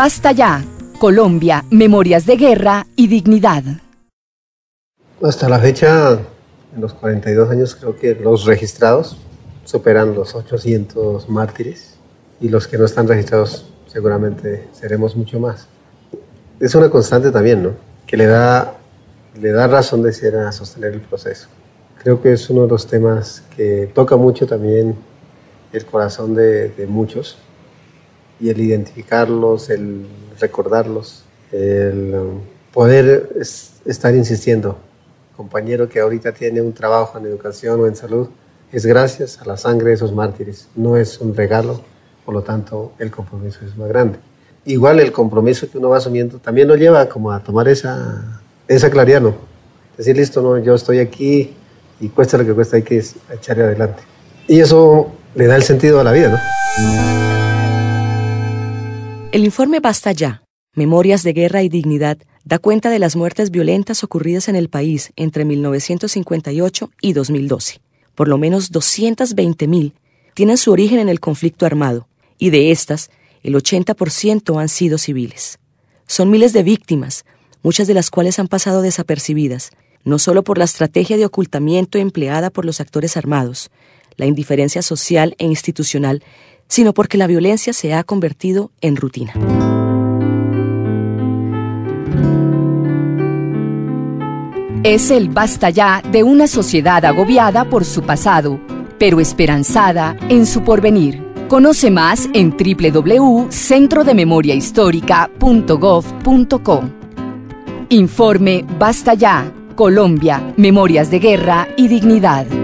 Basta ya. Colombia, memorias de guerra y dignidad. Hasta la fecha, en los 42 años, creo que los registrados superan los 800 mártires y los que no están registrados seguramente seremos mucho más. Es una constante también, ¿no? Que le da razón de ser a sostener el proceso. Creo que es uno de los temas que toca mucho también el corazón de muchos, y el identificarlos, el recordarlos, el poder estar insistiendo. Compañero que ahorita tiene un trabajo en educación o en salud, es gracias a la sangre de esos mártires, no es un regalo, por lo tanto el compromiso es más grande. Igual el compromiso que uno va asumiendo también nos lleva como a tomar esa claridad, ¿no? Decir, listo, no, yo estoy aquí y cuesta lo que cuesta, hay que echarle adelante. Y eso le da el sentido a la vida, ¿no? El informe Basta Ya, Memorias de Guerra y Dignidad, da cuenta de las muertes violentas ocurridas en el país entre 1958 y 2012. Por lo menos 220.000 tienen su origen en el conflicto armado, y de estas, el 80% han sido civiles. Son miles de víctimas, muchas de las cuales han pasado desapercibidas, no solo por la estrategia de ocultamiento empleada por los actores armados, la indiferencia social e institucional, sino porque la violencia se ha convertido en rutina. Es el basta ya de una sociedad agobiada por su pasado, pero esperanzada en su porvenir. Conoce más en www.centrodememoriahistórica.gov.co. Informe Basta Ya, Colombia, Memorias de Guerra y Dignidad.